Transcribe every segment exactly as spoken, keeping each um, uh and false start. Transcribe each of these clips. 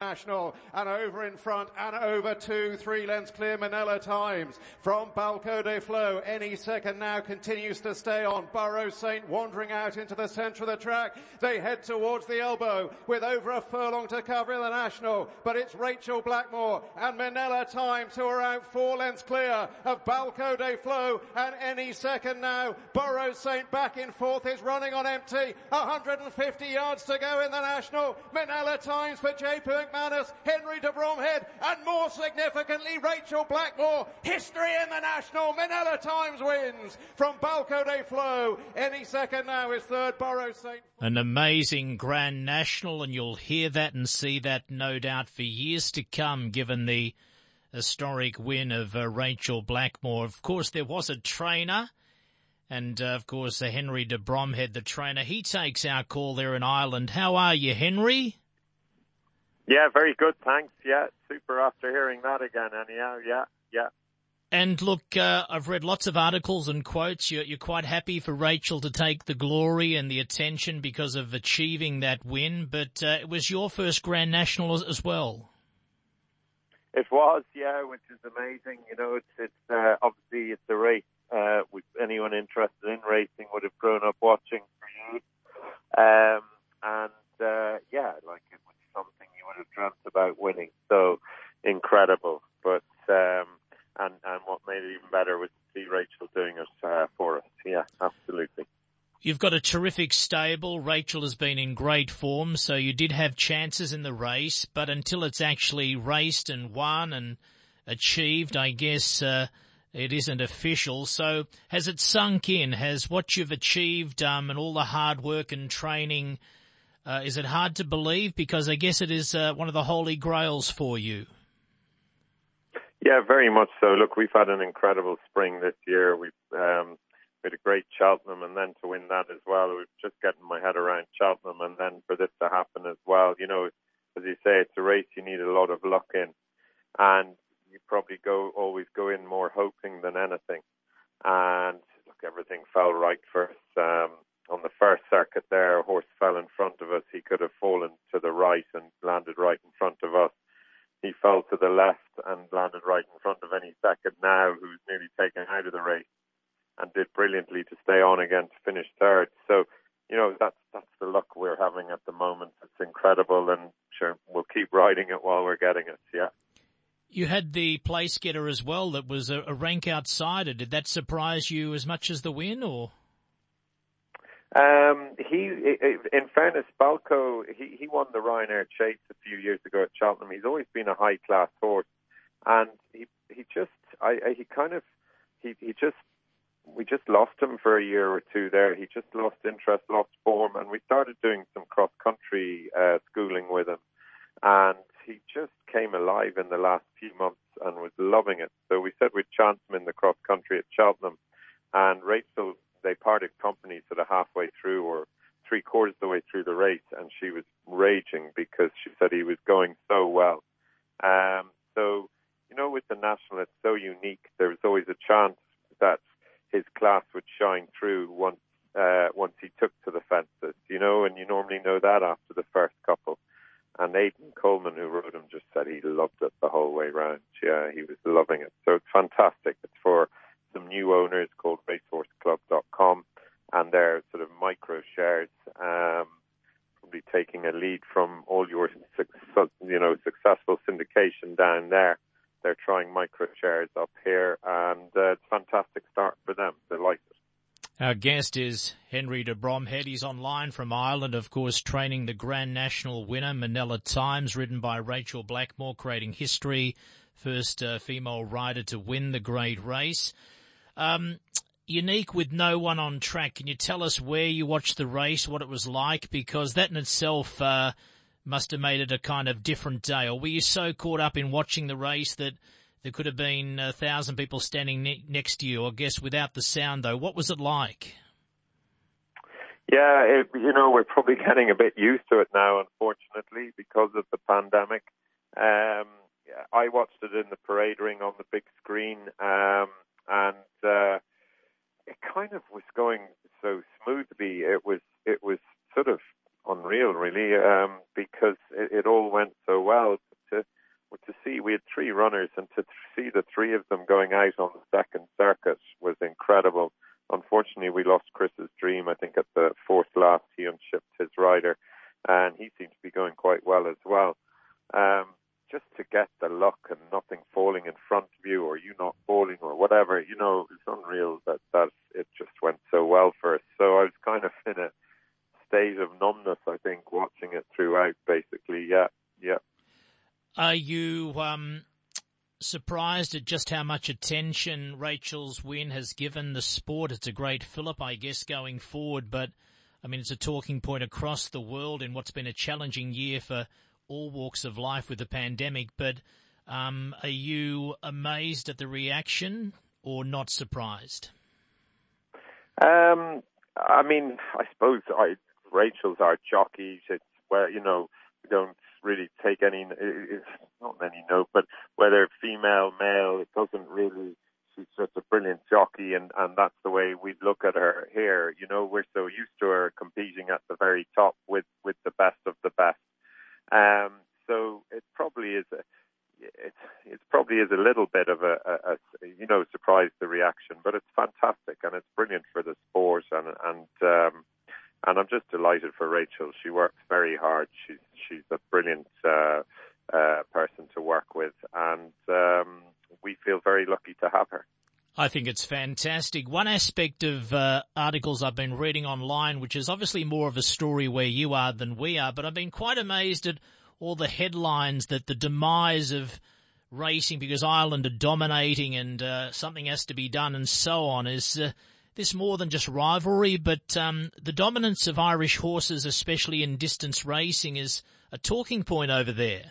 National, and over in front and over two, three lengths clear Manila Times from Balco de Flo. Any second now continues to stay on. Burrow Saint wandering out into the centre of the track. They head towards the elbow with over a furlong to cover in the National, but it's Rachel Blackmore and Manila Times who are out four lengths clear of Balco de Flo, and any second now Burrow Saint back in fourth is running on empty. one hundred fifty yards to go in the National. Manila Times for J P McManus, Henry de Bromhead, and more significantly, Rachel Blackmore. History in the National. Manila Times wins from Balco de Flo. Any second now is third, Burrow Saint. An amazing Grand National, and you'll hear that and see that no doubt for years to come, given the historic win of uh, Rachel Blackmore. Of course, there was a trainer, and uh, of course, uh, Henry de Bromhead, the trainer. He takes our call there in Ireland. How are you, Henry? Yeah, very good, thanks. Yeah, super after hearing that again, anyhow. Yeah, yeah. And look, uh, I've read lots of articles and quotes. You're, you're quite happy for Rachel to take the glory and the attention because of achieving that win, but uh, it was your first Grand National as, as well. It was, yeah, which is amazing. You know, it's, it's uh, obviously it's a race. Uh, with anyone interested in racing would have grown up watching for years. Um, and, uh, yeah, like it was something you would have dreamt about winning. So incredible. But, um, and, and what made it even better was to see Rachel doing it uh, for us. Yeah, absolutely. You've got a terrific stable. Rachel has been in great form, so you did have chances in the race, but until it's actually raced and won and achieved, I guess, uh, it isn't official. So has it sunk in? Has what you've achieved, um, and all the hard work and training, Uh, is it hard to believe? Because I guess it is uh, one of the holy grails for you. Yeah, very much so. Look, we've had an incredible spring this year. We've um, had a great Cheltenham, and then to win that as well. I was just getting my head around Cheltenham, and then for this to happen as well. You know, as you say, it's a race you need a lot of luck in, and you probably go always go in more hoping than anything. And look, everything fell right for us. Um, On the first circuit there, a horse fell in front of us. He could have fallen to the right and landed right in front of us. He fell to the left and landed right in front of any second now, who's nearly taken out of the race, and did brilliantly to stay on again to finish third. So, you know, that's that's the luck we're having at the moment. It's incredible, and sure, we'll keep riding it while we're getting it, yeah. You had the place getter as well that was a, a rank outsider. Did that surprise you as much as the win, or...? Um, he, in fairness, Balco, he, he won the Ryanair Chase a few years ago at Cheltenham. He's always been a high-class horse, and he, he just, I, I, he kind of, he, he just, we just lost him for a year or two there. He just lost interest, lost form, and we started doing some cross-country uh, schooling with him, and he just came alive in the last few months and was loving it. So we said we'd chance him in the cross-country at Cheltenham, and Rachel, they parted company sort of halfway through or three quarters of the way through the race, and she was raging because she said he was going so well. Um, so, you know, with the National, it's so unique. There was always a chance that his class would shine through once uh, once he took to the fences, you know, and you normally know that after the first couple. And Aidan Coleman, who rode him, just said he loved it the whole way round. Yeah, he was loving it. So it's fantastic. It's for some new owners called racehorse club dot com, and they're sort of micro shares, um, probably taking a lead from all your you know successful syndication down there. They're trying micro shares up here, and uh, it's a fantastic start for them. They like it. Our guest is Henry de Bromhead. He's online from Ireland, of course, training the Grand National winner, Manila Times, ridden by Rachel Blackmore, creating history, first uh, female rider to win the great race. Um, unique with no one on track. Can you tell us where you watched the race, what it was like? Because that in itself uh, must have made it a kind of different day. Or were you so caught up in watching the race that there could have been a thousand people standing ne- next to you? I guess without the sound, though, what was it like? Yeah, it, you know, we're probably getting a bit used to it now, unfortunately, because of the pandemic. Um, I watched it in the parade ring on the big screen, um, and uh, it kind of was going so smoothly. It was it was sort of unreal, really, um, because it, it all went so well. we had three runners, and to see the three of them going out on the second circuit was incredible. Unfortunately, we lost Chris's Dream, I think, at the fourth last. He unshipped his rider, and he seemed to be going quite well as well. Um, just to get the luck and nothing falling in front of you, or you not falling, or whatever, you know, it's unreal that, that it just went so well for us. So I was kind of in a state of numbness, I think, watching it throughout, basically. Yeah, yeah. Are you um, surprised at just how much attention Rachel's win has given the sport? It's a great fillip, I guess, going forward, but I mean, it's a talking point across the world in what's been a challenging year for all walks of life with the pandemic. But um, are you amazed at the reaction or not surprised? Um, I mean, I suppose I, Rachel's our jockey. It's where, you know, we don't really take any, it's not any note, but whether female, male, it doesn't really, she's just a brilliant jockey, and, and that's the way we look at her here. You know, we're so used to her competing at the very top with, with the best of the best. Um, so it probably is a, it, it probably is a little bit of a, a, a, you know, surprise, the reaction, but it's fantastic and it's brilliant for the sport, and, and, um, and I'm just delighted for Rachel. She works very hard. She's, she's a brilliant, uh, uh, person to work with, and, um, we feel very lucky to have her. I think it's fantastic. One aspect of uh, articles I've been reading online, which is obviously more of a story where you are than we are, but I've been quite amazed at all the headlines that the demise of racing because Ireland are dominating and uh, something has to be done and so on. Is uh, this more than just rivalry, but um, the dominance of Irish horses, especially in distance racing, is a talking point over there?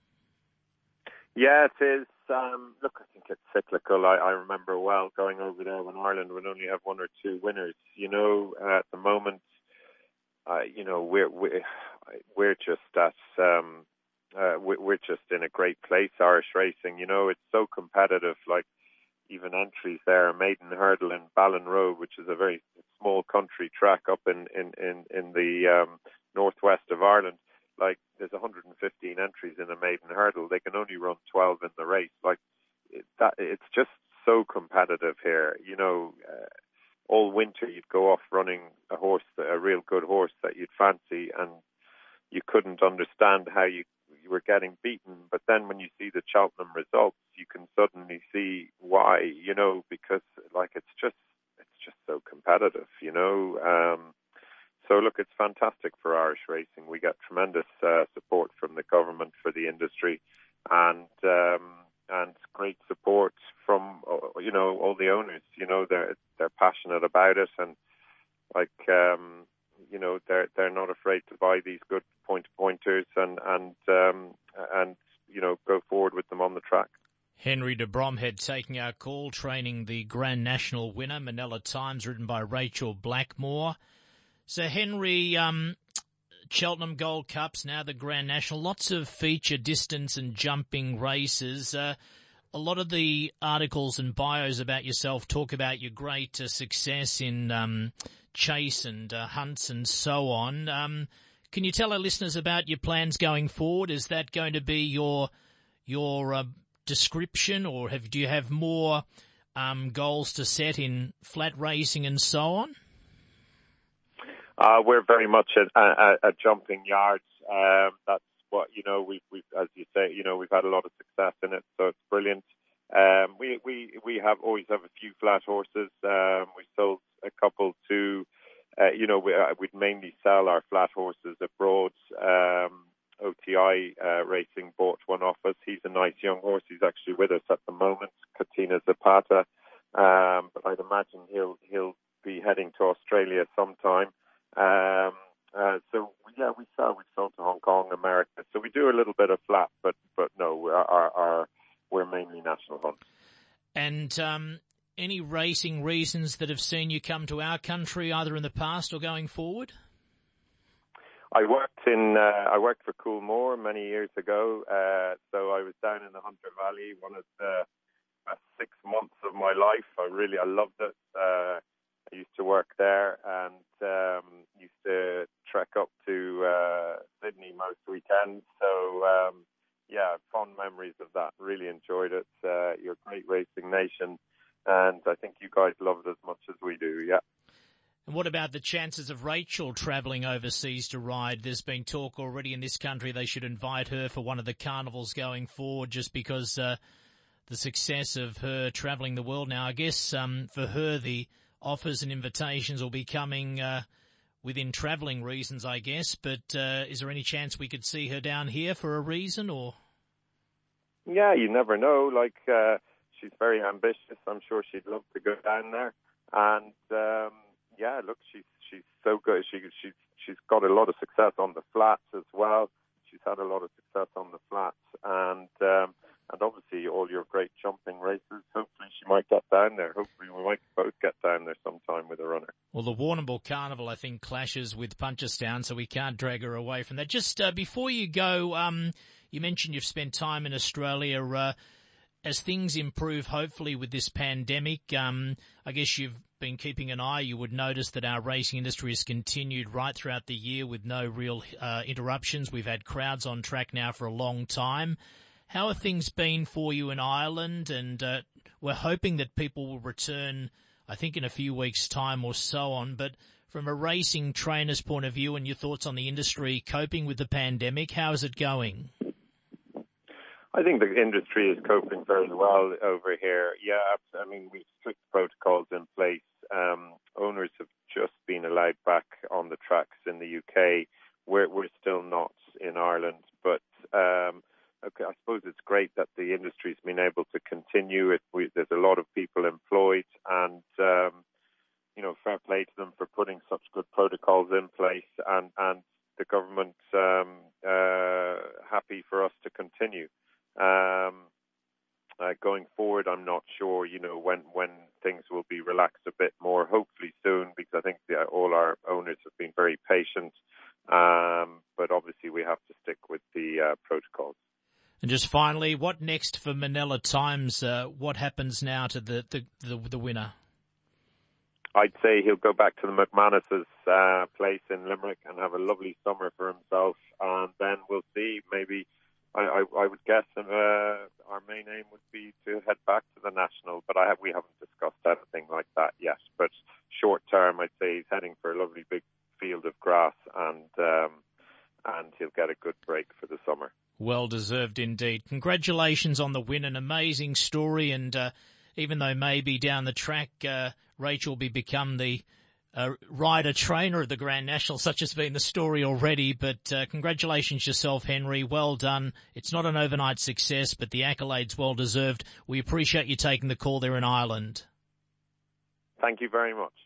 Yeah, it is. Um, look, I think it's cyclical. I, I remember well going over there when Ireland would only have one or two winners. You know, uh, at the moment, uh, you know, we're we're we're just at um, uh, we're just in a great place. Irish racing, you know, it's so competitive. Like even entries there, Maiden Hurdle in Ballinroad, which is a very small country track up in in in, in the um, northwest of Ireland. Like, there's one hundred fifteen entries in a maiden hurdle. They can only run twelve in the race. Like, it, that, it's just so competitive here. You know, uh, all winter you'd go off running a horse, a real good horse that you'd fancy, and you couldn't understand how you, you were getting beaten. But then when you see the Cheltenham results, you can suddenly see why, you know, because, like, it's just, it's just so competitive, you know. Um, So, look, it's fantastic for Irish racing. We get tremendous uh, support from the government for the industry, and um, and great support from, you know, all the owners. You know, they're they're passionate about it, and like um, you know, they're they're not afraid to buy these good point pointers and and um, and you know, go forward with them on the track. Henry de Bromhead taking our call, training the Grand National winner, Manila Times, ridden by Rachel Blackmore. So, Henry, um, Cheltenham Gold Cups, now the Grand National, lots of feature distance and jumping races. Uh, a lot of the articles and bios about yourself talk about your great uh, success in um, chase and uh, hunts and so on. Um, can you tell our listeners about your plans going forward? Is that going to be your your uh, description, or have do you have more um, goals to set in flat racing and so on? Uh, we're very much at, at, at jumping yards. Um, that's what, you know, we've, we've, as you say, you know, we've had a lot of success in it, so it's brilliant. Um, we, we, we have always have a few flat horses. Um, we sold a couple to, uh, you know, we, uh, we'd mainly sell our flat horses abroad. Um, O T I uh, Racing bought one off us. He's a nice young horse. He's actually with us at the moment, Katina Zapata. Um, but I'd imagine he'll, he'll be heading to Australia sometime. Um, uh, so yeah, we sell, we sold to Hong Kong, America. So we do a little bit of flat, but, but no, our, our, our we're mainly national hunts. And, um, any racing reasons that have seen you come to our country, either in the past or going forward? I worked in, uh, I worked for Coolmore many years ago. Uh, so I was down in the Hunter Valley, one of the best six months of my life. I really, I loved it. Uh, I used to work there and um, used to trek up to uh, Sydney most weekends. So, um, yeah, yeah, fond memories of that. Really enjoyed it. Uh, you're a great racing nation, and I think you guys love it as much as we do, yeah. And what about the chances of Rachel travelling overseas to ride? There's been talk already in this country they should invite her for one of the carnivals going forward just because uh, the success of her travelling the world now. I guess um, for her the offers and invitations will be coming uh, within travelling reasons, I guess. But uh, is there any chance we could see her down here for a reason? Or? Yeah, you never know. Like, uh, she's very ambitious. I'm sure she'd love to go down there. And... Um, Yeah, look, she's she's so good. She she's she's got a lot of success on the flats as well. She's had a lot of success on the flats, and um, and obviously all your great jumping races. Hopefully, she might get down there. Hopefully, we might both get down there sometime with a runner. Well, the Warrnambool Carnival, I think, clashes with Punchestown, so we can't drag her away from that. Just uh, before you go, um, you mentioned you've spent time in Australia. Uh, as things improve, hopefully, with this pandemic, um, I guess you've been keeping an eye. You would notice that our racing industry has continued right throughout the year with no real uh, interruptions. We've had crowds on track now for a long time. How have things been for you in Ireland? And uh, we're hoping that people will return, I think, in a few weeks' time or so on. But from a racing trainer's point of view and your thoughts on the industry coping with the pandemic, how is it going? I think the industry is coping very well over here. Yeah, I mean, we've strict protocols in place. Um, owners have just been allowed back on the tracks in the U K. We're, we're still not in Ireland, but um, okay, I suppose it's great that the industry's been able to continue. It, we, there's a lot of people employed, and um, you know, fair play to them for putting such good protocols in place, and, and the government um, uh, happy for us to continue. Um, uh, going forward, I'm not sure, you know, when, when things will be relaxed a bit more, hopefully soon, because I think the, all our owners have been very patient. Um, but obviously we have to stick with the uh, protocols. And just finally, what next for Minella Times? Uh, what happens now to the, the, the, the winner? I'd say he'll go back to the McManus's uh, place in Limerick and have a lovely summer for himself. And then we'll see, maybe... I, I, I would guess uh, our main aim would be to head back to the national, but I have, we haven't discussed anything like that yet. But short term, I'd say he's heading for a lovely big field of grass, and um, and he'll get a good break for the summer. Well deserved indeed. Congratulations on the win, an amazing story, and uh, even though maybe down the track uh, Rachel will be become the Uh, rider trainer of the Grand National, such has been the story already, but uh, congratulations yourself, Henry. Well done. It's not an overnight success, but the accolades well deserved. We appreciate you taking the call there in Ireland. Thank you very much.